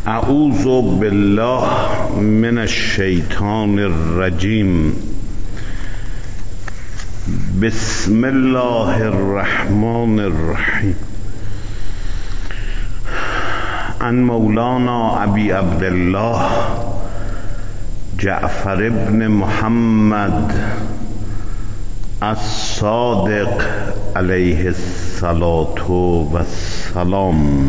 اعوذ بالله من الشیطان الرجیم. بسم الله الرحمن الرحیم. عن مولانا ابی عبدالله جعفر ابن محمد الصادق علیه الصلاة والسلام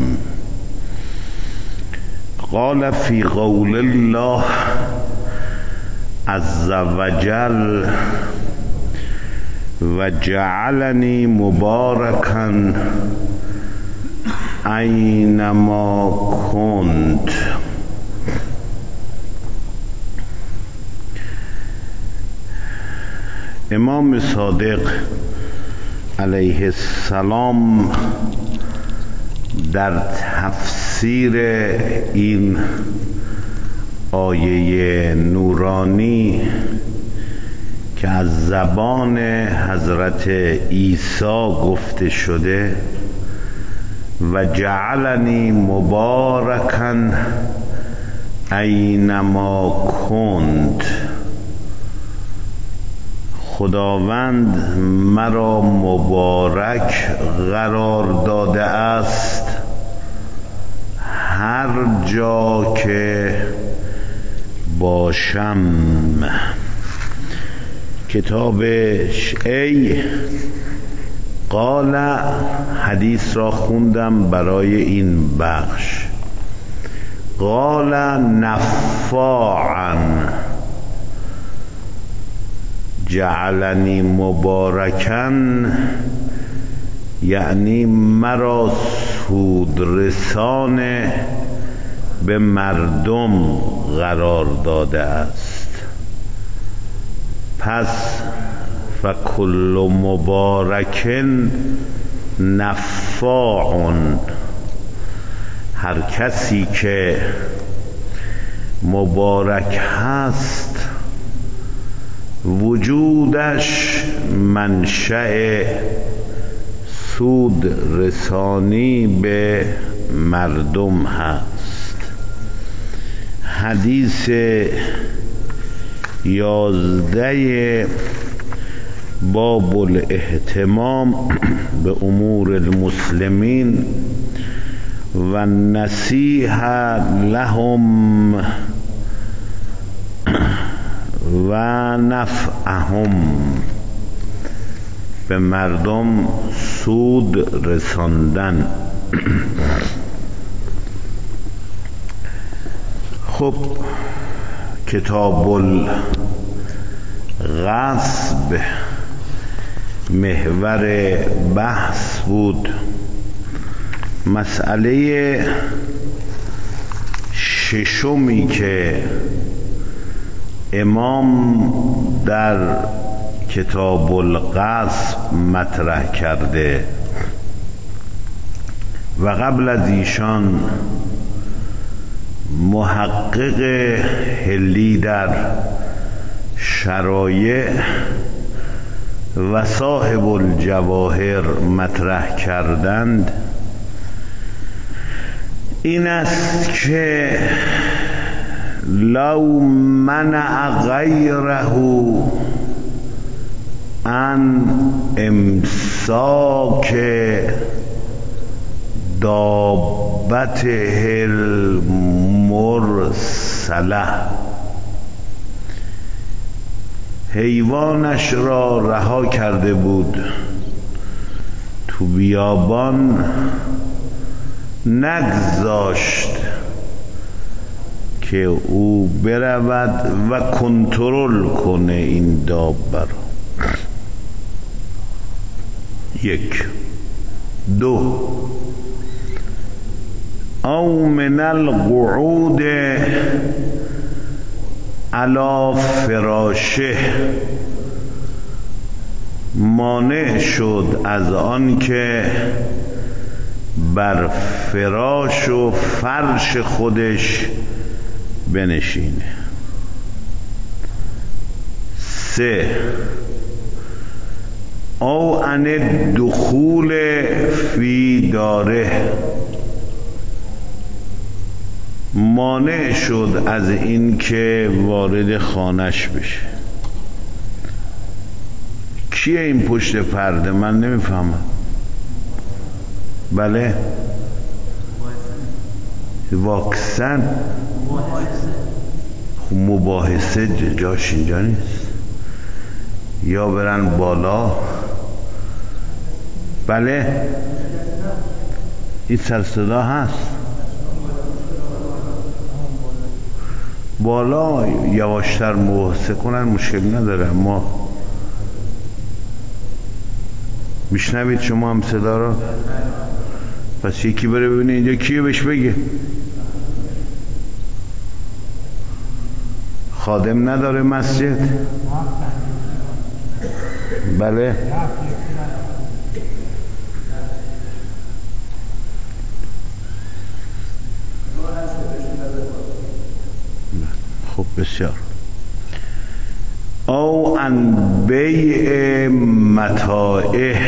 قال في قول الله عز وجل وجعلني مباركا أينما كنت. امام صادق علیه السلام در تفسیر این آیه نورانی که از زبان حضرت عیسی گفته شده و جعلنی مبارکا اینما کنت، خداوند مرا مبارک قرار داده است هر جا که باشم. کتابش ای قال حدیث را خوندم برای این بخش. قال نفاعا جعلنی مبارکا، یعنی مرا سود رسان به مردم قرار داده است. پس فکل مبارک نفاع، هر کسی که مبارک هست وجودش منشأ سود رسانی به مردم هست. حدیث 11 باب الاهتمام به امور المسلمین و نصیحة لهم و نفعهم، به مردم سود رساندن. خب کتاب الغصب محور بحث بود. مسئله ششمی که امام در کتاب الغصب مطرح کرده و قبل از ایشان محقق هلی در شرایع و صاحب الجواهر مطرح کردند این است که لو منع غیره عن امساک دابته المرسله، حیوانش را رها کرده بود تو بیابان، نگذاشت که او برود و کنترل کنه این دابه را. 1 2 او من القعود علی فراشه، مانع شد از آن که بر فراش و فرش خودش بنشینه. 3 او عن الدخول فی داره، مانع شد از این که وارد خانش بشه. کیه این پشت پرده؟ من نمیفهمم. بله، واکسن. مباحثه جاش اینجا نیست. یا برن بالا. بله، این سر صدا هست. بالا یواشتر مباحثه کنن مشکل نداره. ما میشنوید شما هم صدا رو؟ پس یکی بره ببینه اینجا کیه، بهش بگه. خادم نداره مسجد؟ بله. خب بسیار. او ان بیع متاعه،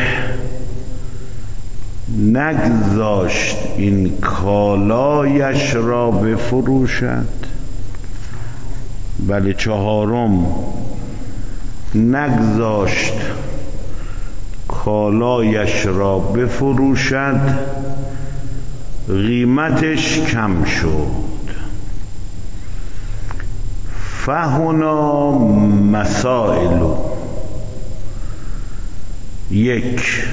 نگذاشت این کالایش را بفروشد. بله. چهارم، نگذاشت کالایش را بفروشد، قیمتش کم شد. فهنا مسائل. یک،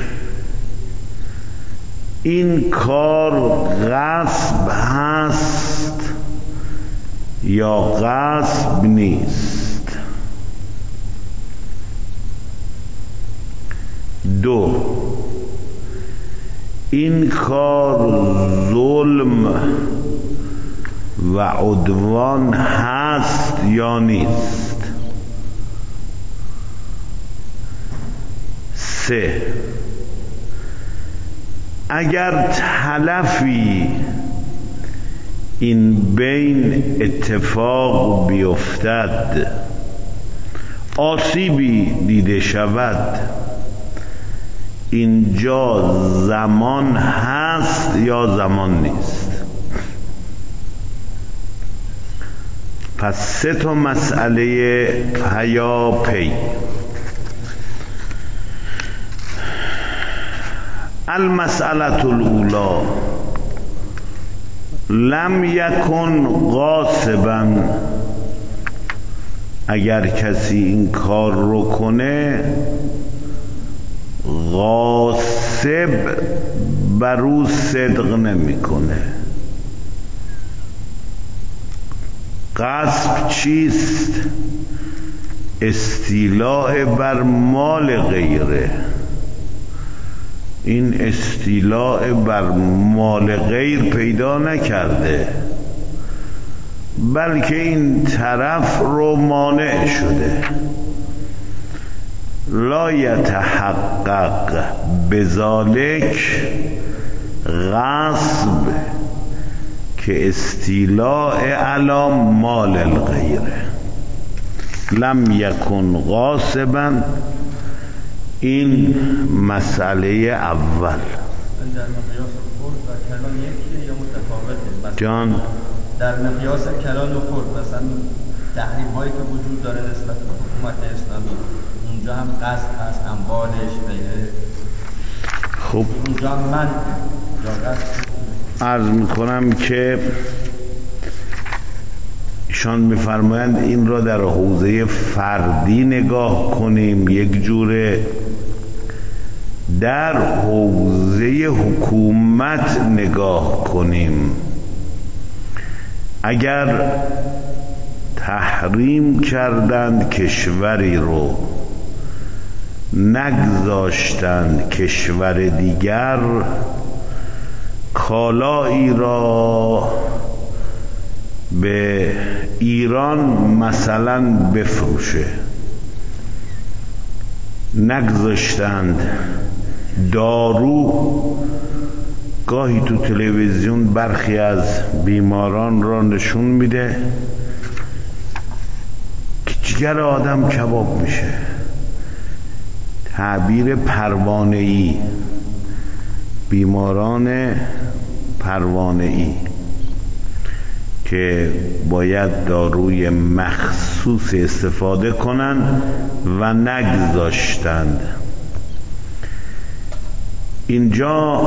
این کار غصب هست یا غصب نیست. دو، این کار ظلم و عدوان هست یا نیست. سه، اگر تلفی این بین اتفاق بیفتد، آسیبی دیده شود، اینجا زمان هست یا زمان نیست. پس سه تا مسئله پیاپی. المسئله الاولی، لم یکن غاصبا. اگر کسی این کار رو کنه، غاصب بر او صدق نمیکنه. غصب چیست؟ استیلاء بر مال غیره. این استیلاء بر مال غیر پیدا نکرده، بلکه این طرف رو مانع شده. لا یتحقق بذالک غصب که استیلاء علی مال الغیره. لم یکن غاصبا. این مسئله اول. در مقیاس خرد و کلان یکیه یا متفاوته؟ جان، در مقیاس کلان و خرد مثلا تحریم هایی که وجود داره نسبت به حکومت اسلامی، اونجا هم قصد هست، اموالش غیره. خب اونجا هم من یا قصد. عرض میکنم که ایشان میفرمایند این را در حوزه فردی نگاه کنیم یک جوره، در حوزه حکومت نگاه کنیم. اگر تحریم کردند کشوری رو، نگذاشتند کشور دیگر کالایی را به ایران مثلا بفروشه، نگذاشتند دارو. گاهی تو تلویزیون برخی از بیماران را نشون میده که جگر آدم کباب میشه. تعبیر پروانه‌ای، بیماران پروانه‌ای که باید داروی مخصوص استفاده کنند و نگذاشتند. اینجا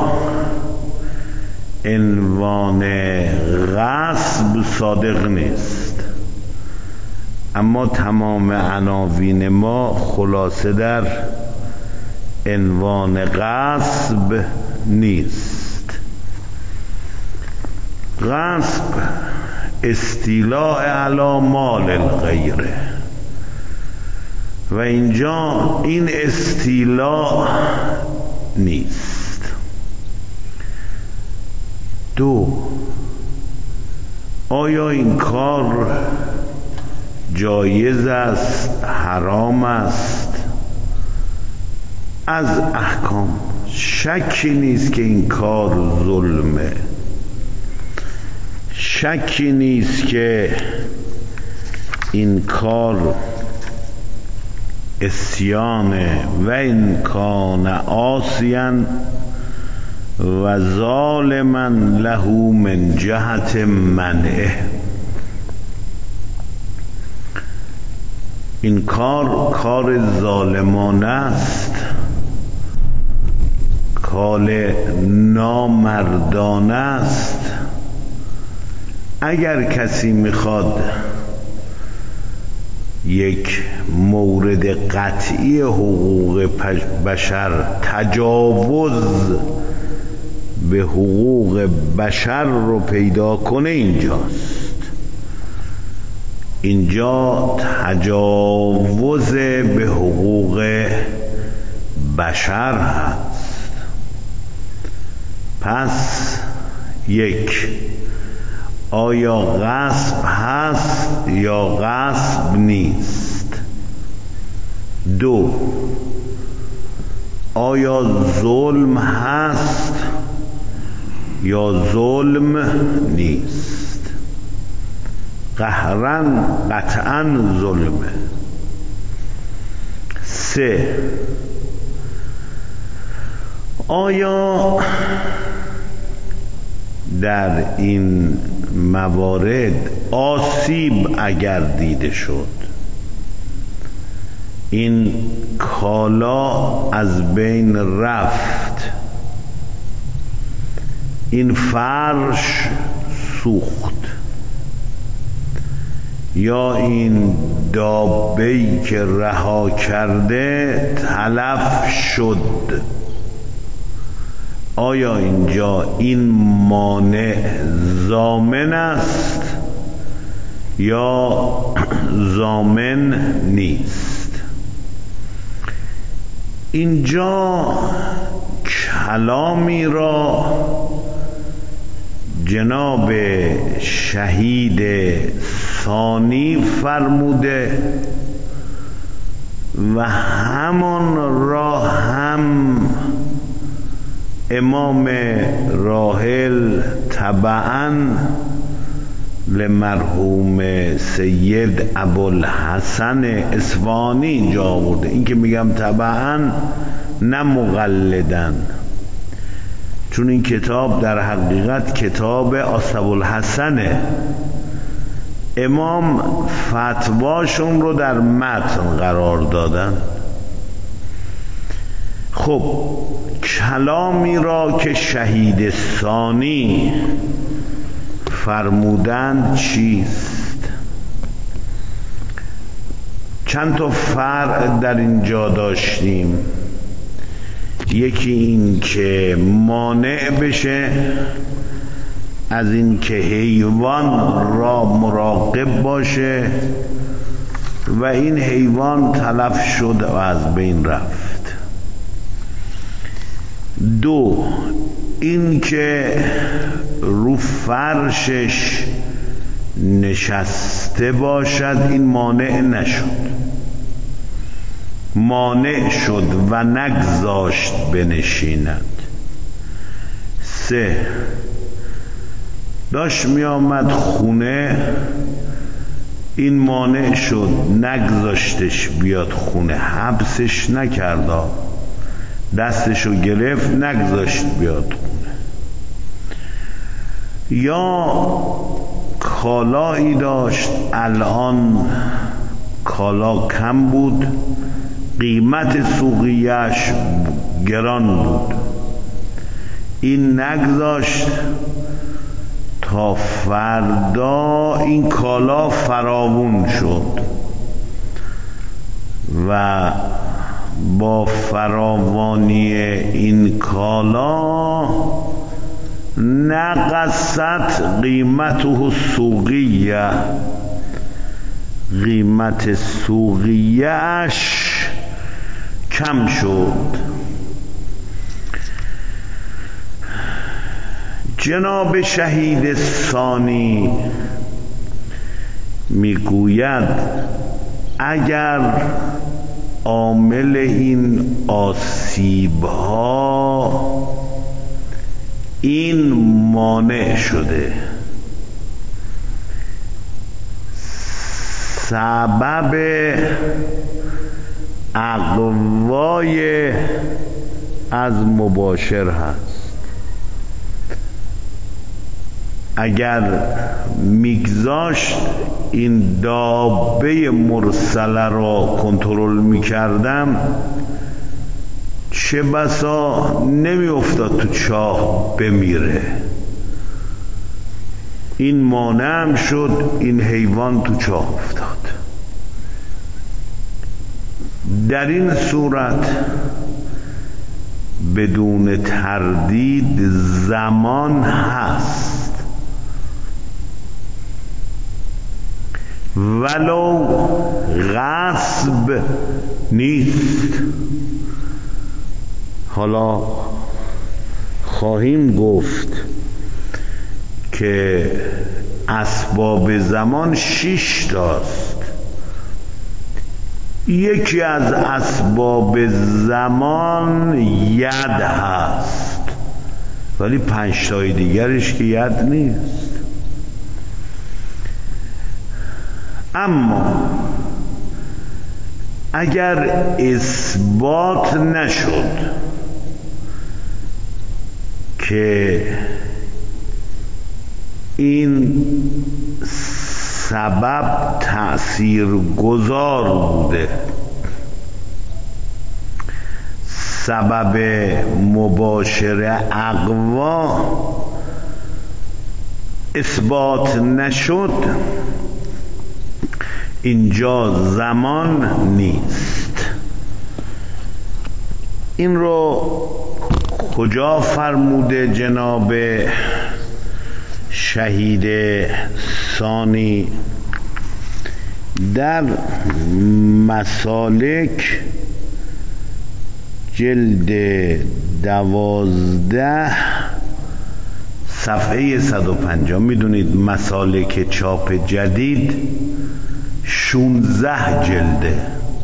عنوان غصب صادق نیست، اما تمام عناوین ما خلاصه در عنوان غصب نیست. غصب استیلاء علی مال الغیره و اینجا این استیلاء نیست. 2. آیا این کار جایز است، حرام است؟ از احکام شکی نیست که این کار ظلمه، شکی نیست که این کار عصیانه و این کان عاصیا و ظالما له من جهت منعه. این کار ظالمانه است، کار نامردانه است. اگر کسی میخواد یک مورد قطعی حقوق بشر، تجاوز به حقوق بشر رو پیدا کنه، اینجا تجاوز به حقوق بشر هست. پس 1. آیا غصب هست یا غصب نیست؟ 2. آیا ظلم هست یا ظلم نیست؟ قهراً قطعاً ظلمه. 3. آیا در این موارد آسیب اگر دیده شد، این کالا از بین رفت، این فرش سوخت، یا این دابه‌ای که رها کرده تلف شد، آیا اینجا این مانع ضامن است یا ضامن نیست؟ اینجا کلامی را جناب شهید ثانی فرموده و همان را هم امام راحل تبعاً لمرحوم سید ابوالحسن اصفهانی اینجا آورده. این که میگم تبعاً نه مقلداً، چون این کتاب در حقیقت کتاب ابوالحسنه. امام فتواشون رو در متن قرار دادن. خب کلامی را که شهید ثانی فرمودند چیست؟ چند تا فرع در اینجا داشتیم. یکی این که مانع بشه از این که حیوان را مراقب باشه و این حیوان تلف شد و از بین رفت. 2 این که رو فرشش نشسته باشد، این مانع نشد، مانع شد و نگذاشت بنشیند. 3 داشت می آمد خونه، این مانع شد، نگذاشتش بیاد خونه، حبسش نکرد، دستشو گرفت نگذاشت بیاد خونه. یا کالایی داشت، الان کالا کم بود، قیمت سوقیش گران بود. این نگذاشت تا فردا این کالا فراوون شد و با فراوانی این کالا نقصت قیمته السوقیه، قیمت سوقیه‌اش کم شد. جناب شهید ثانی میگوید اگر عامل این آسیب ها این مانع شده، سبب اقوای از مباشر هست، اگر میگذاشت این دابه مرسله را کنترل میکردم چه بسا نمی افتاد تو چاه بمیره. این مانع هم شد، این حیوان تو چاه افتاد. در این صورت بدون تردید زمان هست، ولو غصب نیست. حالا خواهیم گفت که اسباب زمان 6 تاست. یکی از اسباب زمان ید هست، ولی 5 تای دیگرش که ید نیست. اما اگر اثبات نشد که این سبب تأثیرگذار بوده، سبب مباشر اقوا اثبات نشد، اینجا زمان نیست. این رو کجا فرموده جناب شهید ثانی؟ در مسالک جلد 12 صفحه 150. میدونید مسالک چاپ جدید 16 جلده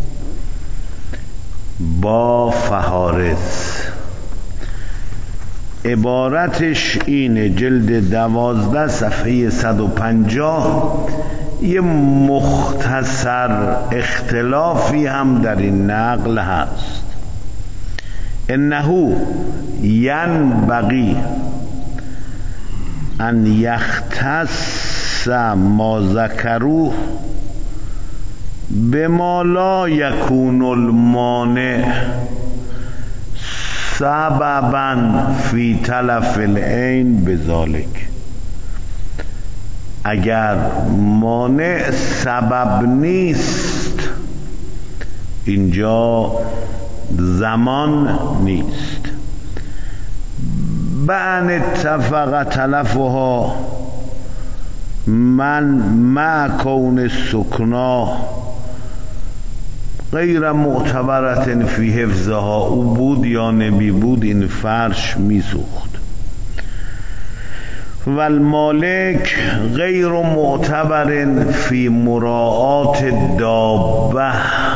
با فهارس. عبارتش اینه، جلد 12 صفحه 150. یه مختصر اختلافی هم در این نقل هست. انه ینبغی ان یختص ما ذکروه بما لا یکون المانع سببا فی تلف العین بذالک. اگر مانع سبب نیست، اینجا زمان نیست. بان اتفق تلفها من مع کون سکنا غیر معتبرت فی حفظها. او بود یا نبی بود این فرش میسوخت. و المالک غیر معتبر فی مراعات دابه.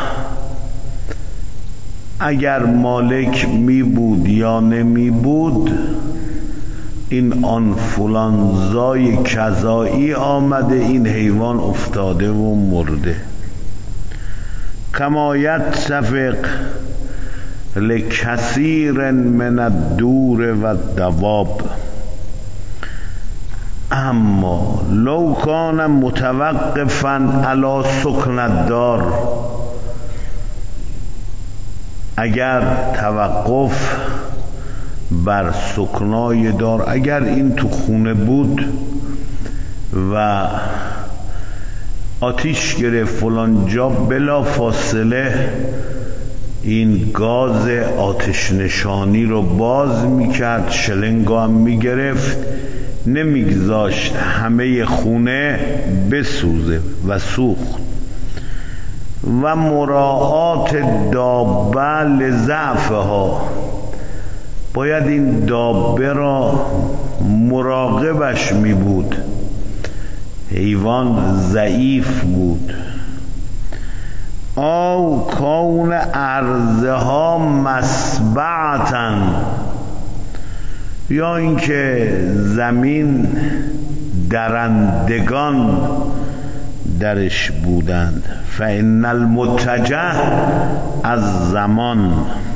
اگر مالک می بود یا نمی بود، این آنفولانزای کذایی آمده، این حیوان افتاده و مرده. کما یتفق لکثیر من الدور و الدواب. اما لو کان متوقفا علی سکن الدار، اگر توقف بر سکنای دار، اگر این تو خونه بود و آتیش گرفت فلان جا، بلا فاصله این گاز آتش نشانی رو باز میکرد، شلنگو هم میگرفت، نمیگذاشت همه خونه بسوزه و سوخت. و مراعات دابه لضعفها، باید این دابه را مراقبش می بود، حیوان ضعیف بود. او کون ارضها مسبعتن، یا اینکه زمین درندگان درش بودند. فإن المتجه از زمان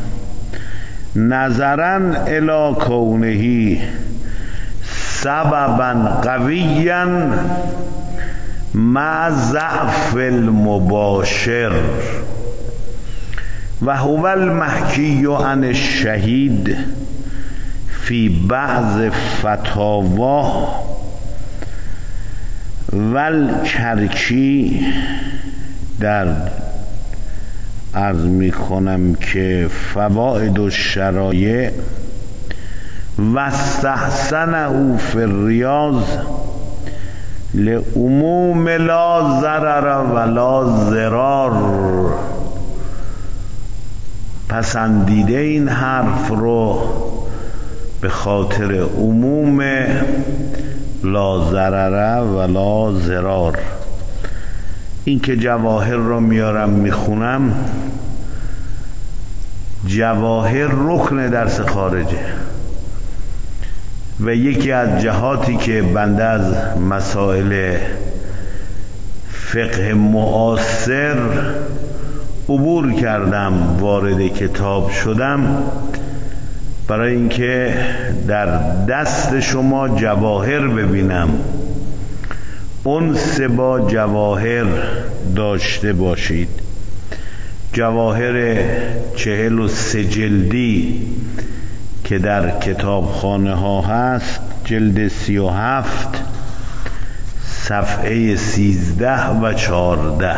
نظرا الی کونه سببا قویا مع ضعف المباشر و هو المحکی عن الشهید فی بعض فتاواه والکرکی. در عرض می کنم که فوائد الشرایع و استحسنه فی الریاض لعموم لا ضرر ولا ضرار، پسندیده این حرف رو به خاطر عموم لا ضرر ولا ضرار. این که جواهر رو میارم میخونم، جواهر رکن درس خارجه و یکی از جهاتی که بنده از مسائل فقه معاصر عبور کردم، وارد کتاب شدم، برای اینکه در دست شما جواهر ببینم، انس با جواهر داشته باشید. جواهر 43 جلدی که در کتابخانه ها هست، جلد 37 صفحه 13 و 14.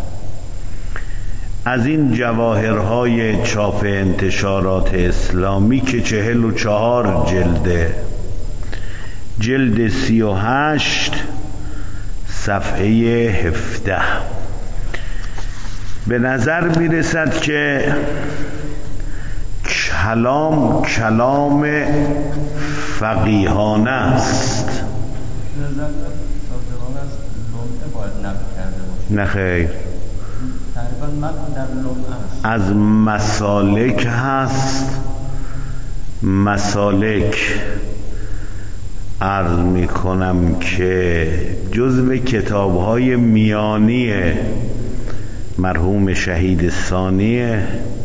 از این جواهرهای چاپ انتشارات اسلامی که 44 جلده، جلد 38 صفحه 17 به نظر میرسد که کلام فقیهانه است. نه خیر، از مسالک هست. مسالک عرض می کنم که جزو کتاب‌های میانی مرحوم شهید ثانیه،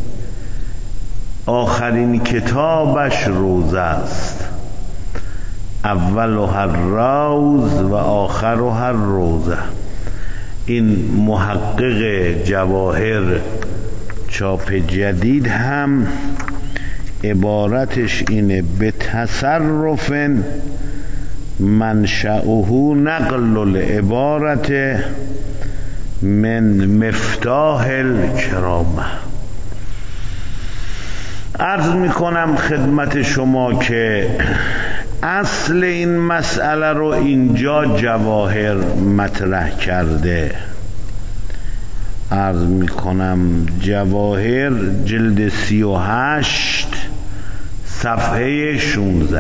آخرین کتابش روزه است. اولها الروز و آخرها الروزه. این محقق جواهر چاپ جدید هم عبارتش اینه: به تصرف منشأه نقل العبارت من مفتاح الکرامه. عرض میکنم خدمت شما که اصل این مسئله رو اینجا جواهر مطرح کرده. عرض میکنم جواهر جلد 38 صفحه 16.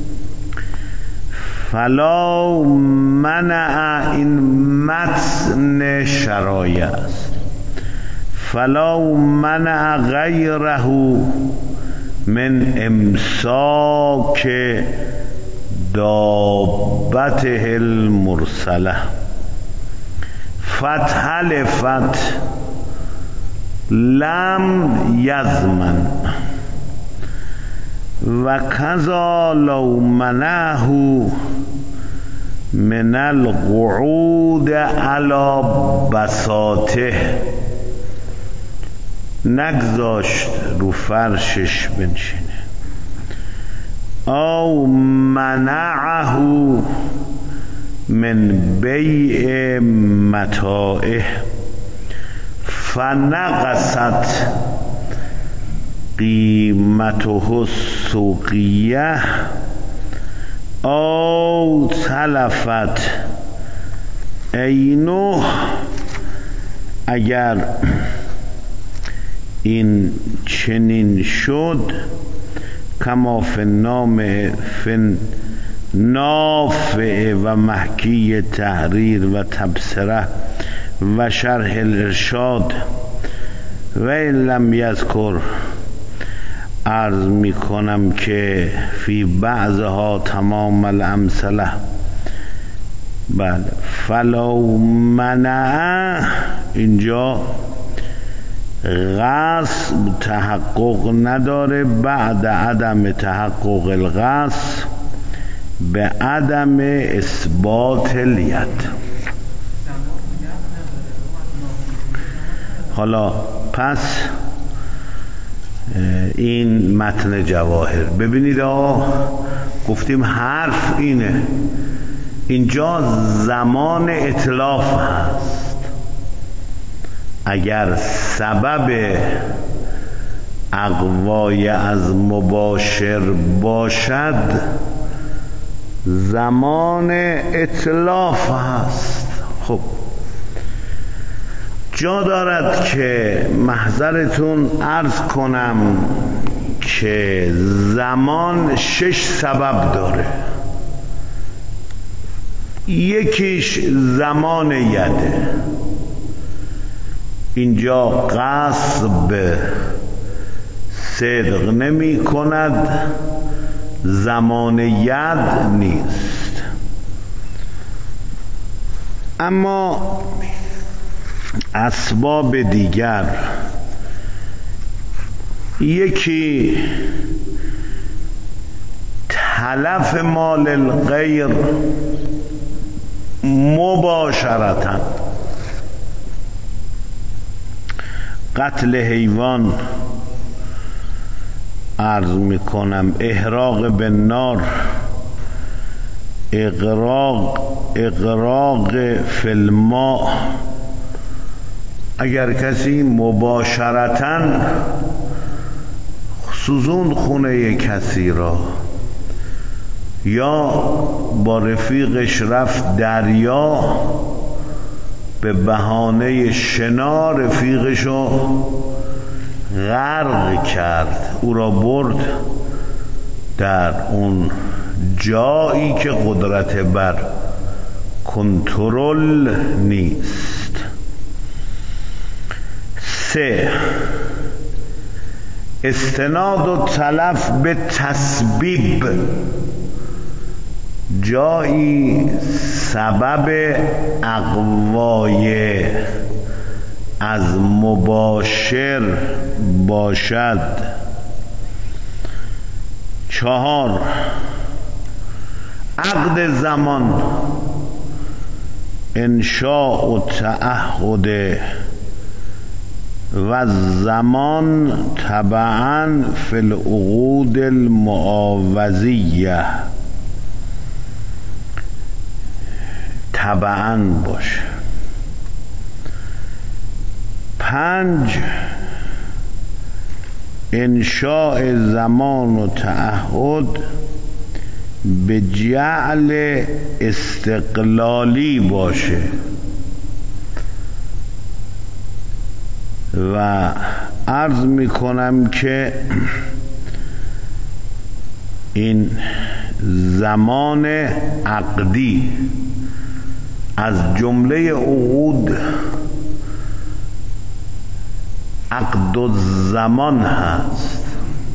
فلا منع، این متن شرایع است. فلا منع غیره من امساک دابته المرسله فتحلفت لم یضمن و کذا لو منعه من القعود علی بساطه، نگذاشت رو فرشش بنشینه. او منعه من بیع متاعه فنقصت قیمته السوقیه او تلفت عینه. اگر این چنین شد، کما فی نافع و محکی تحریر و تبصره و شرح الارشاد و این لم یذکر، عرض می کنم که فی بعضها تمام الامثله. بله، فلو منع، اینجا غصب تحقق نداره، بعد عدم تحقق الغصب به عدم اثبات الید. حالا پس این متن جواهر ببینید، گفتیم حرف اینه، اینجا زمان اتلاف هست. اگر سبب اقوای از مباشر باشد، زمان اتلاف هست. خب جا دارد که محضرتون عرض کنم که زمان 6 سبب داره. یکیش زمان یده، اینجا غصب صدق نمی کند، زمان ید نیست. اما اسباب دیگر، یکی تلف مال الغیر مباشرتاً، قتل حیوان، عرض میکنم احراق بالنار، اغراق فی الماء. اگر کسی مباشرتاً سوزون خونه کسی را، یا با رفیقش رفت دریا، به بهانه شنا رفیقشو غرق کرد، او را برد در اون جایی که قدرت بر کنترل نیست. 3 استناد و تلف به تسبیب، جایی سبب اقوای از مباشر باشد. 4 عقد زمان، انشاء و تعهد و زمان تبعاً فی العقود المعاوضیه، تبعاً باشه. 5 انشاء زمان و تعهد به جعل استقلالی باشه و عرض میکنم که این زمان عقدی از جمله عقود عقد الزمان هست.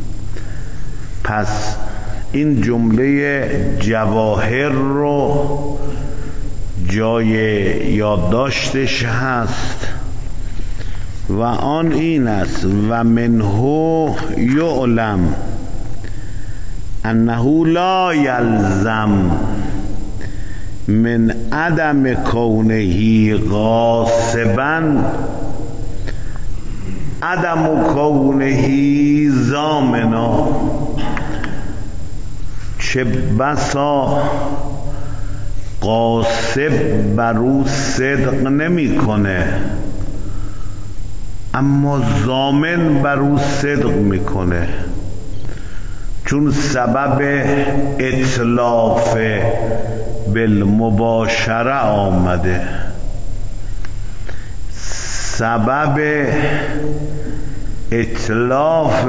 پس این جمله جواهر رو جای یادداشتش هست و آن این است: و منه یعلم انه لا یلزم من عدم کونه غاصبا عدم کونه ضامنا. چه بسا غاصب بر او صدق نمی کنه اما ضامن بر او صدق میکنه، چون سبب اتلاف بالمباشره آمده، سبب اتلاف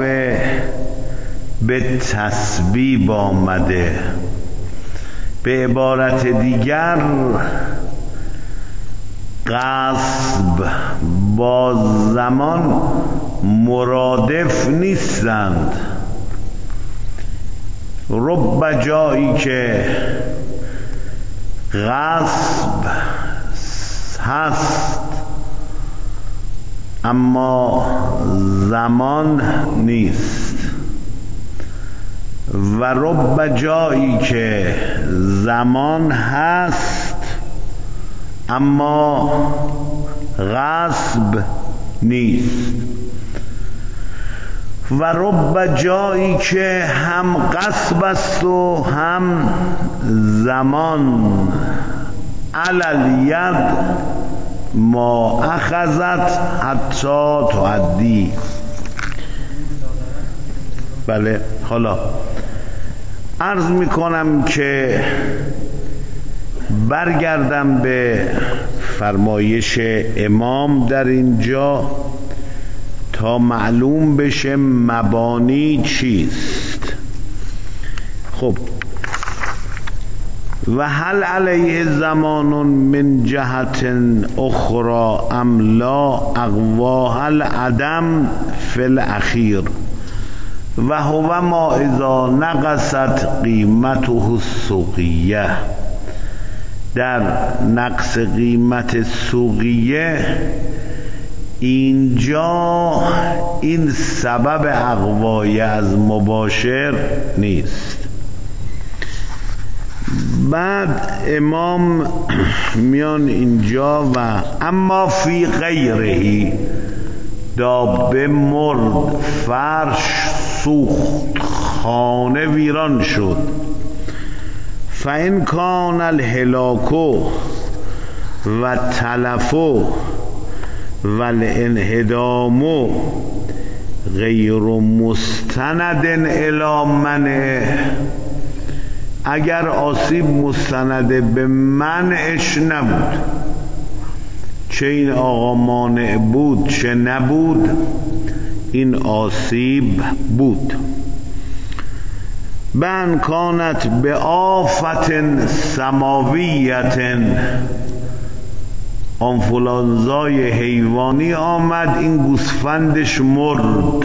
به تسبیب آمده. به عبارت دیگر غصب با زمان مرادف نیستند. رب جایی که غصب هست اما زمان نیست، و رب جایی که زمان هست اما غصب نیست، و رب جایی که هم غصب است و هم زمان. علی ید ما اخذت حتی تعدی. بله، حالا عرض میکنم که برگردم به فرمایش امام در اینجا تا معلوم بشه مبانی چیست. خب، و هل علیه زمان من جهت اخرى ام لا اقواه العدم فی الاخیر و هو ما اذا نقصت قیمته السوقیه. در نقص قیمت سوقیه اینجا این سبب اقوای از مباشر نیست. بعد امام میان اینجا و اما فی غیرهی، دابه مرد، فرش سوخت، خانه ویران شد، فإن کان الهلاک و تلف و الانهدام غیر مستند الی منع. اگر آسیب مستند به منعش نبود، چه این آقا مانع بود چه نبود، این آسیب بود. بن کانت به آفت سماویت، آنفولانزای حیوانی آمد، این گوسفندش مرد.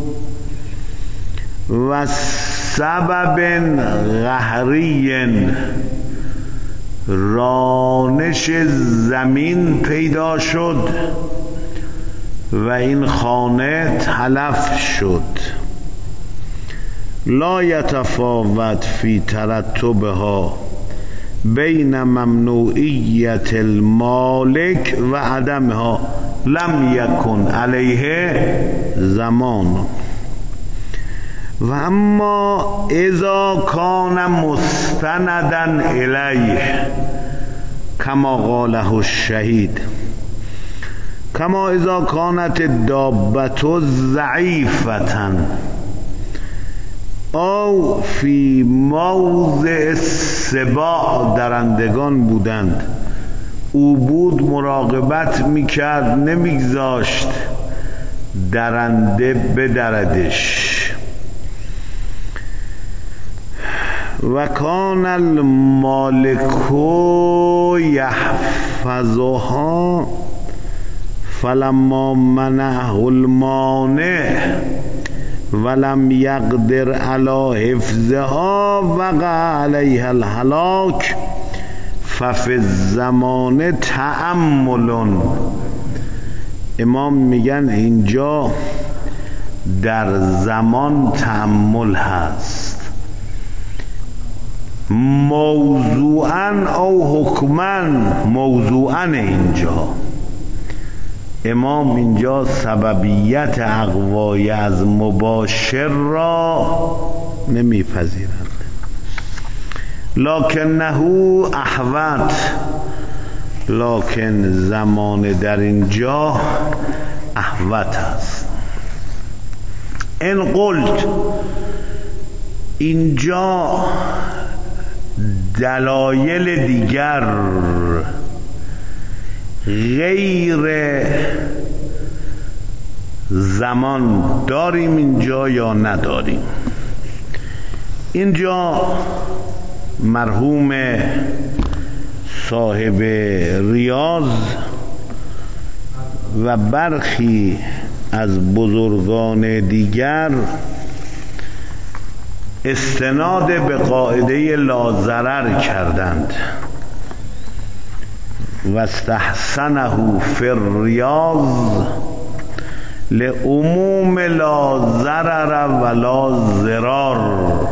و سبب قهری، رانش زمین پیدا شد و این خانه تلف شد. لا یتفاوت فی ترتبها بین ممنوعیت المالک و عدمها لم یکن علیه زمان. و اما اذا کان مستندن الیه کما قاله الشهید، کما اذا کانت دابت ضعیفتا او فی موضع سباع، درندگان بودند، او بود مراقبت میکرد، نمیگذاشت درنده بدردش. و کان المالک یحفظها فلما منعه المانع ولم یقدر علی حفظها وقع علیها الهلاک ففی الزمان تأمل. امام میگن اینجا در زمان تأمل هست. موضوعا او حکما. موضوعا اینجا امام اینجا سببیت اقوای از مباشر را نمیپذیرند. لکنه احوط، لکن زمان در اینجا احوط است. ان قلت، اینجا دلایل دیگر غیر زمان داریم اینجا یا نداریم؟ اینجا مرحوم صاحب ریاض و برخی از بزرگان دیگر استناد به قاعده لا کردند و استحسنه فی الریاض لعموم لا ضرر ولا ضرار.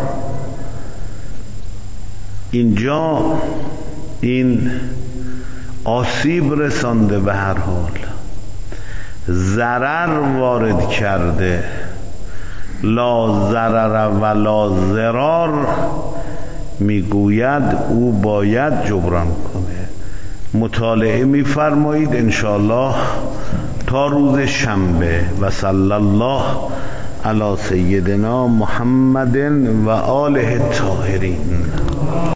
اینجا این آسیب رسانده، به هر حال ضرر وارد کرده، لا ضرر ولا ضرار میگوید او باید جبران کنه. مطالعه میفرمایید انشاءالله تا روز شنبه. و صلی الله علی سیدنا محمد و آله الطاهرین.